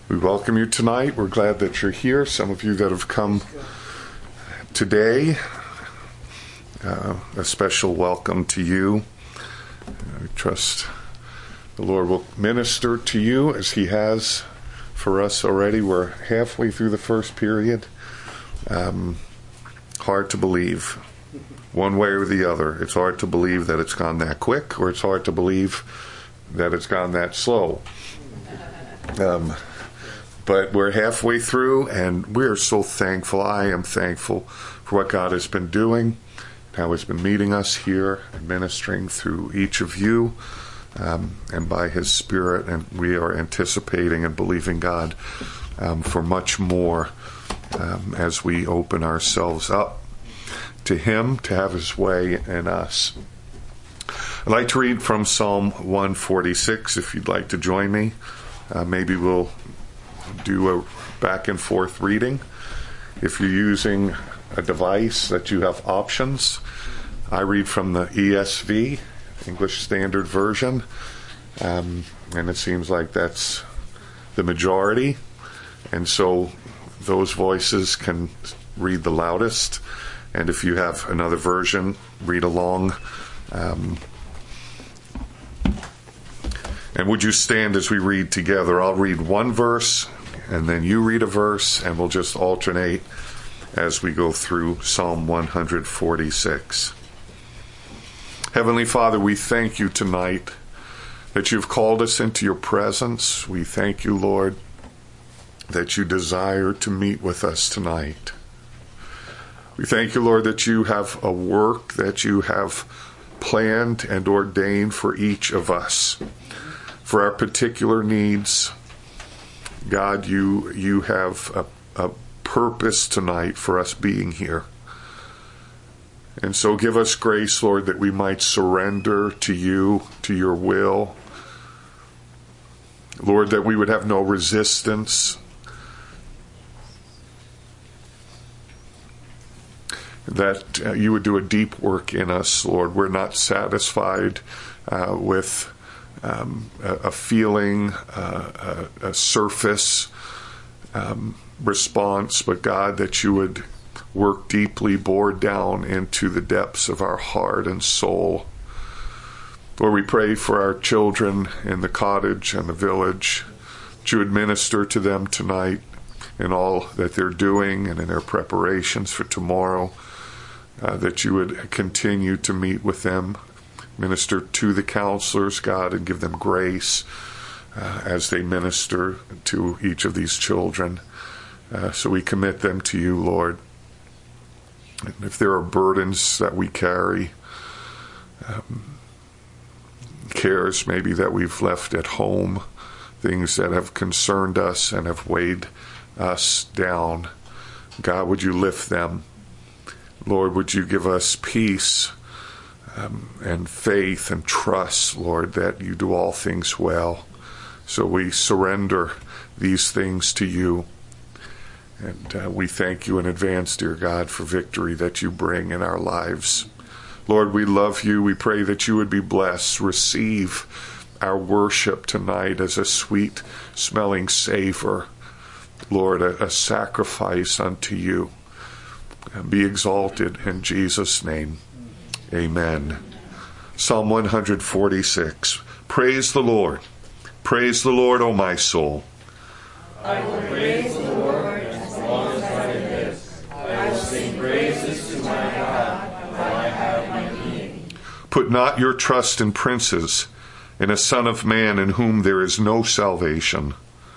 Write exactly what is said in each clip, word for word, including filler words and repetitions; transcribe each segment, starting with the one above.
We welcome you tonight. We're glad that you're here. Some of you that have come today, uh, a special welcome to you. I trust the Lord will minister to you as he has for us already. We're halfway through the first period. Um, hard to believe one way or the other. It's hard to believe that it's gone that quick, or it's hard to believe that it's gone that slow. Um, but we're halfway through, and we're so thankful. I am thankful for what God has been doing, how he's been meeting us here and ministering through each of you, um, and by his Spirit. And we are anticipating and believing God um, for much more um, as we open ourselves up to him to have his way in us. I'd like to read from Psalm one forty-six, if you'd like to join me. Uh, maybe we'll do a back and forth reading. If you're using a device that you have options, I read from the E S V, English Standard Version, um, and it seems like that's the majority. And so those voices can read the loudest. And if you have another version, read along. Um, and would you stand as we read together? I'll read one verse, and then you read a verse, and we'll just alternate as we go through Psalm one forty-six. Heavenly Father, we thank you tonight that you've called us into your presence. We thank you, Lord, that you desire to meet with us tonight. We thank you, Lord, that you have a work that you have planned and ordained for each of us, for our particular needs. God, you you have a, a purpose tonight for us being here. And so give us grace, Lord, that we might surrender to you, to your will. Lord, that we would have no resistance. That uh, you would do a deep work in us, Lord. We're not satisfied uh, with um, a, a feeling, uh, a, a surface um, response, but God, that you would work deeply, bore down into the depths of our heart and soul. Lord, we pray for our children in the cottage and the village, that you would minister to them tonight in all that they're doing and in their preparations for tomorrow. Uh, that you would continue to meet with them, minister to the counselors, God, and give them grace uh, as they minister to each of these children. Uh, so we commit them to you, Lord. And if there are burdens that we carry, um, cares maybe that we've left at home, things that have concerned us and have weighed us down, God, would you lift them? Lord, would you give us peace um, and faith and trust, Lord, that you do all things well. So we surrender these things to you. And uh, we thank you in advance, dear God, for victory that you bring in our lives. Lord, we love you. We pray that you would be blessed. Receive our worship tonight as a sweet-smelling savor. Lord, a, a sacrifice unto you. And be exalted in Jesus' name. Amen. Psalm one forty-six. Praise the Lord. Praise the Lord, O my soul. I will praise the Lord as long as I live. I will sing praises to my God while I have my being. Put not your trust in princes, in a son of man in whom there is no salvation.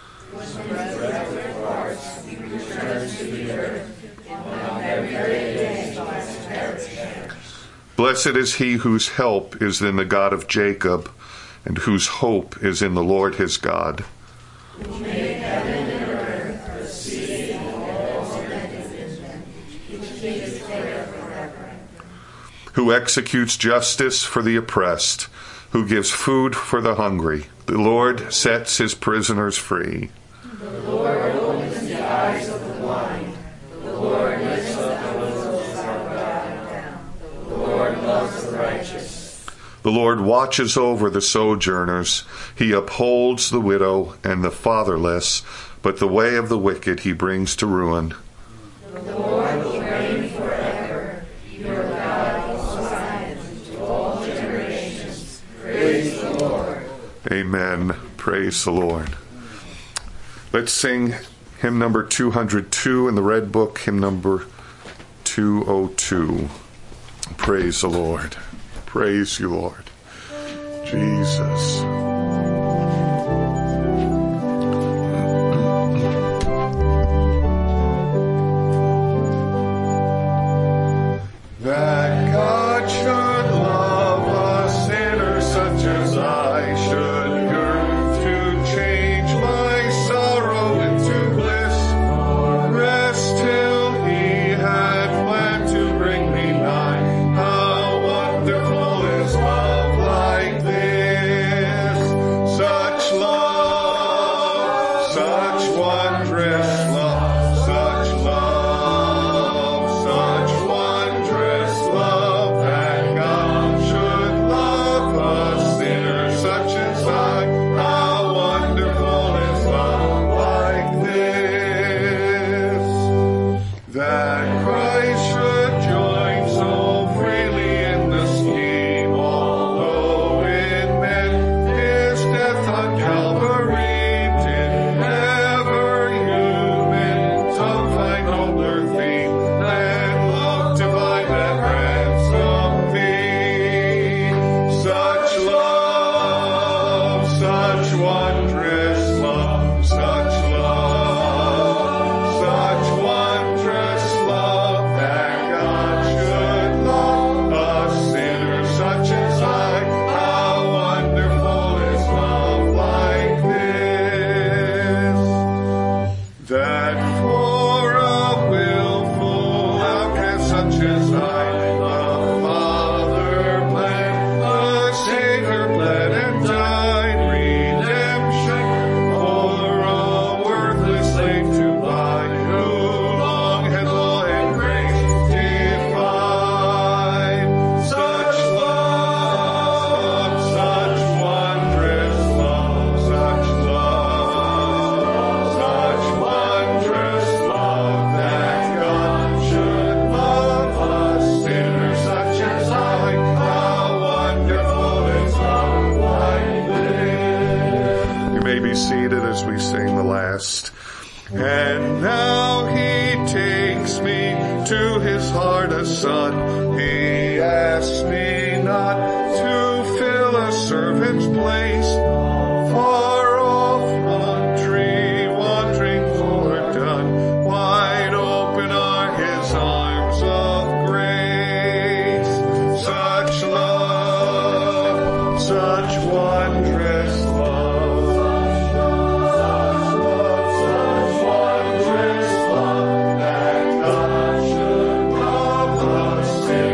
Blessed is he whose help is in the God of Jacob, and whose hope is in the Lord his God. Who made heaven and earth, the sea and all that is in them, which he declared forever. Who executes justice for the oppressed, who gives food for the hungry. The Lord sets his prisoners free. The Lord opens the eyes of the blind. The Lord lifts up those who are bowed down. The Lord loves the righteous. The Lord watches over the sojourners. He upholds the widow and the fatherless, but the way of the wicked he brings to ruin. The Lord will reign forever. Your God, O Zion, to all generations. Praise the Lord. Amen. Praise the Lord. Let's sing hymn number two hundred two in the Red Book, hymn number two oh two. Praise the Lord. Praise you, Lord. Jesus. That God should love a sinner such as I should yearn to change my sorrow into bliss, rest till he had planned to bring me nigh. How wonderful is love like this, such love, such wondrous love, such love, such wondrous love, that God should love a sinner such as I. How wonderful is love like this, that Christ should join so freely in the scheme, although it meant his death on Calvary, did never human tongue find nobler theme than love divine that ransomed me. Such love, such wondrous love, such love, such wondrous love, that God should love a sinner such as I. How wonderful is love like this, that for a willful outcast such as I, the Father planned, the Savior bled and died, redemption for a worthless slave to buy, who long had law and grace defied. Such love, such wondrous love, such love, such wondrous love, that God should love a sinner such as I. How wonderful is love like this. You may be seated as we sing the last. And now he takes me to his heart a son. He asks me not to fill a servant's place, far off country, wandering foredone. Wide open are his arms of grace. Such love, such wondrous love, such love, such wondrous love, that God should love us.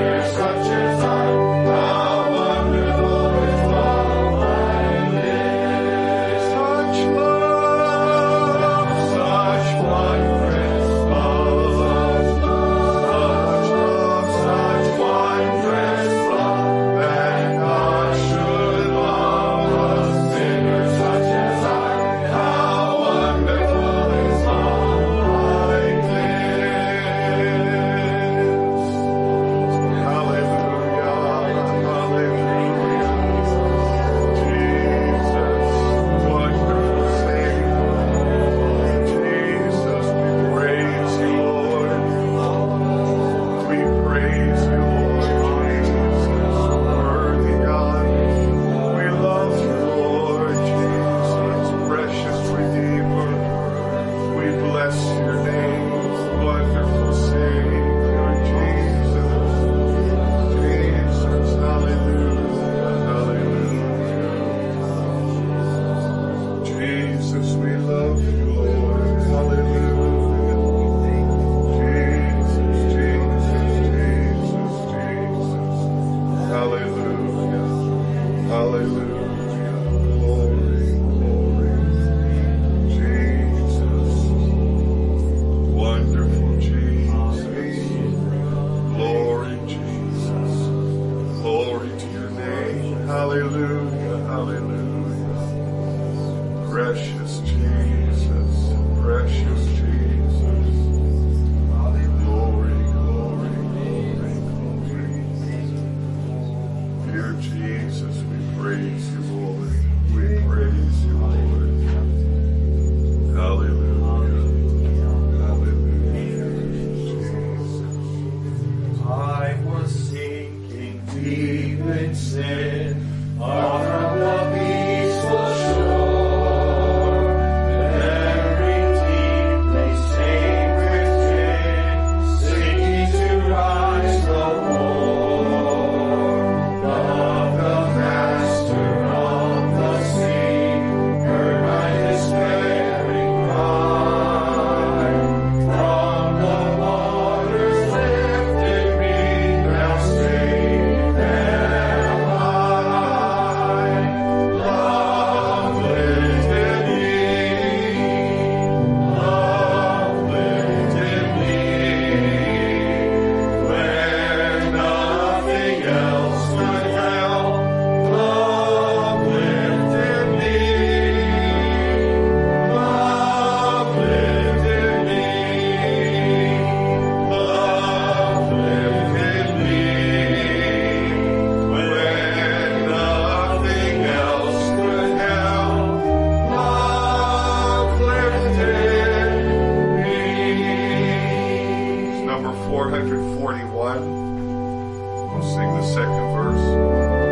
second verse.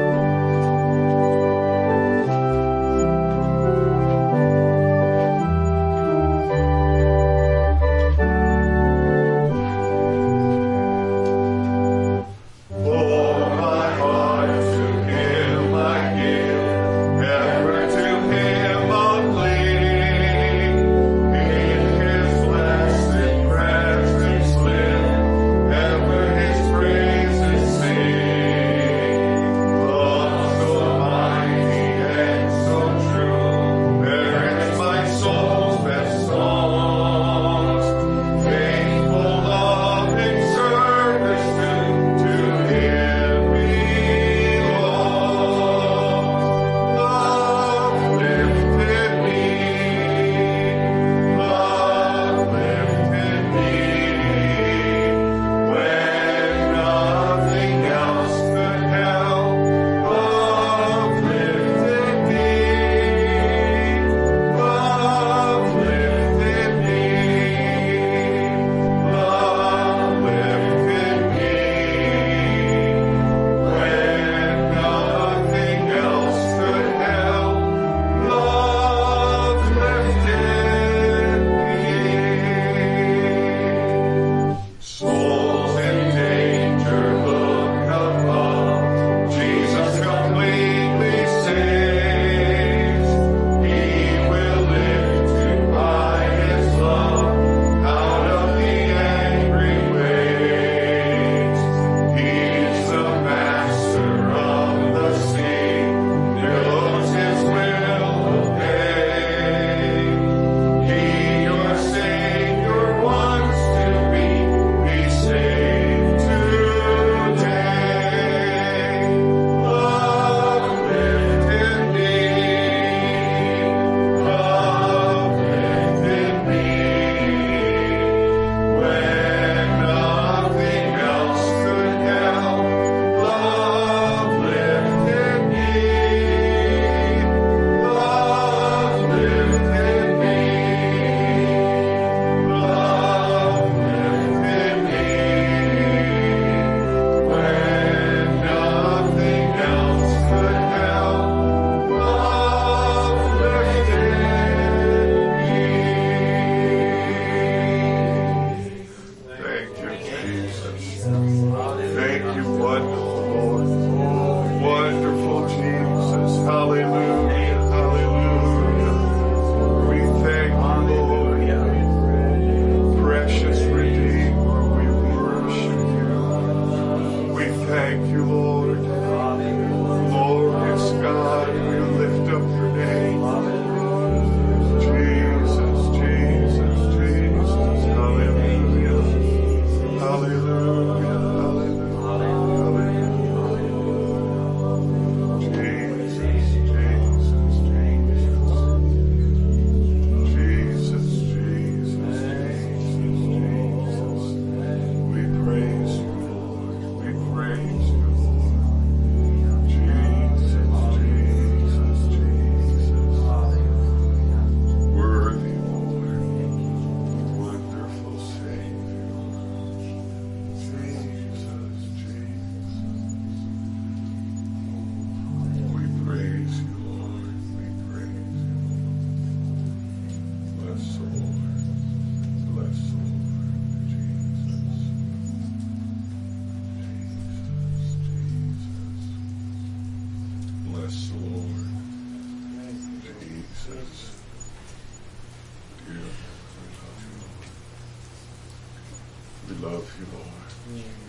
love you, Lord. Jesus.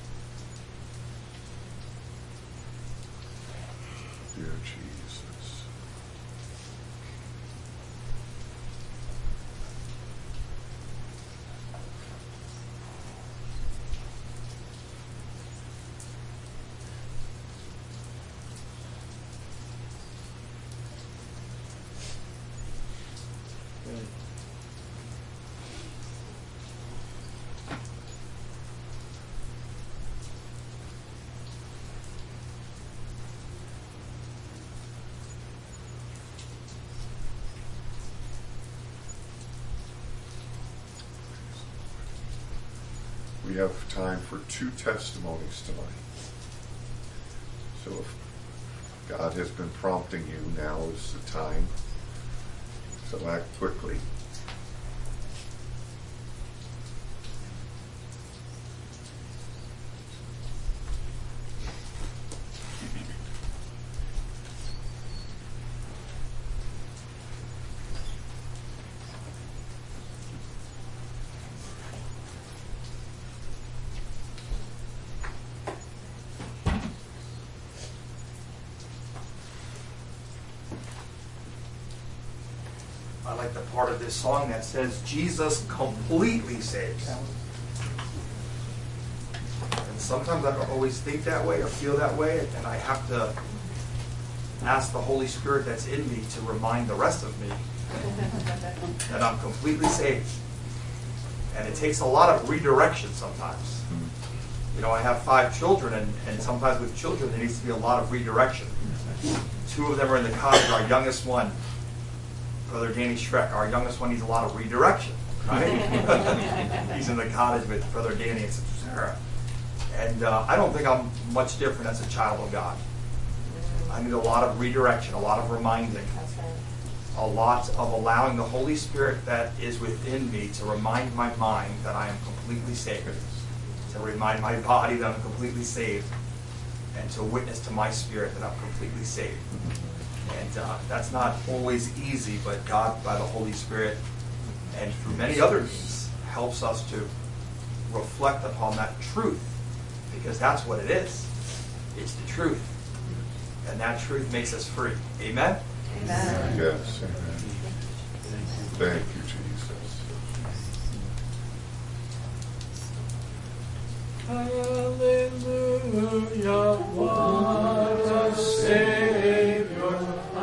Dear Jesus. we have time for two testimonies tonight. So if God has been prompting you, now is the time. So act quickly. I like the part of this song that says, Jesus completely saves. And sometimes I don't always think that way or feel that way, and I have to ask the Holy Spirit that's in me to remind the rest of me that I'm completely saved. And it takes a lot of redirection sometimes. You know, I have five children, and, and sometimes with children there needs to be a lot of redirection. Two of them are in the cottage. Our youngest one, Brother Danny Schreck, our youngest one, needs a lot of redirection, right? He's in the cottage with Brother Danny and Sister Sarah. And uh, I don't think I'm much different as a child of God. I need a lot of redirection, a lot of reminding, a lot of allowing the Holy Spirit that is within me to remind my mind that I am completely saved, to remind my body that I'm completely saved, and to witness to my spirit that I'm completely saved. And uh, that's not always easy, but God, by the Holy Spirit, and through many other means, helps us to reflect upon that truth, because that's what it is. It's the truth. And that truth makes us free. Amen? Amen. Yes. Amen. Thank you, Jesus. Hallelujah, what a Savior.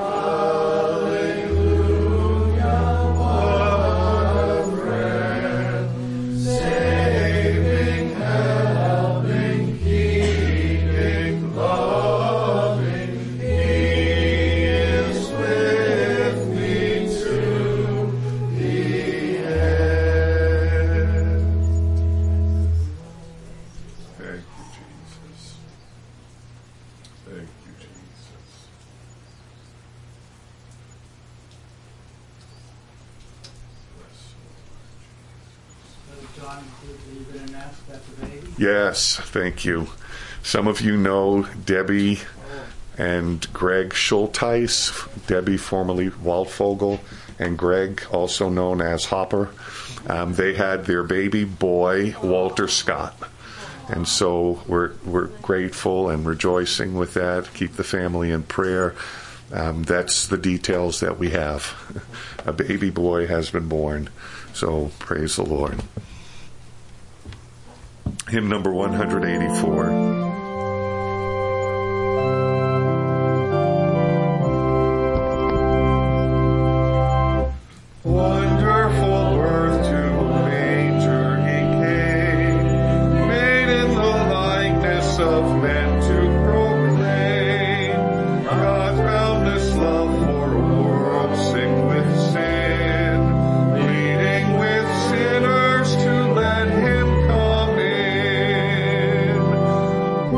Hallelujah, what a friend. Saving, helping, keeping, loving. He is with me to the end. Thank you, Jesus. Thank you, Jesus. John, you've been announced that the baby? Yes, thank you. Some of you know Debbie and Greg Schulteis, Debbie formerly Waldfogel, and Greg, also known as Hopper. Um, they had their baby boy, Walter Scott. And so we're we're grateful and rejoicing with that. Keep the family in prayer. Um, that's the details that we have. A baby boy has been born. So praise the Lord. Hymn number one eighty-four. Wonderful birth to a manger he came, made in the likeness of men to proclaim God's boundless love for a world sick with sin, pleading with sinners to let him come in.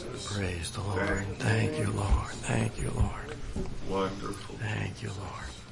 Jesus. Praise the Lord. Thank you, Lord. Thank you, Lord. Wonderful. Thank you, Lord.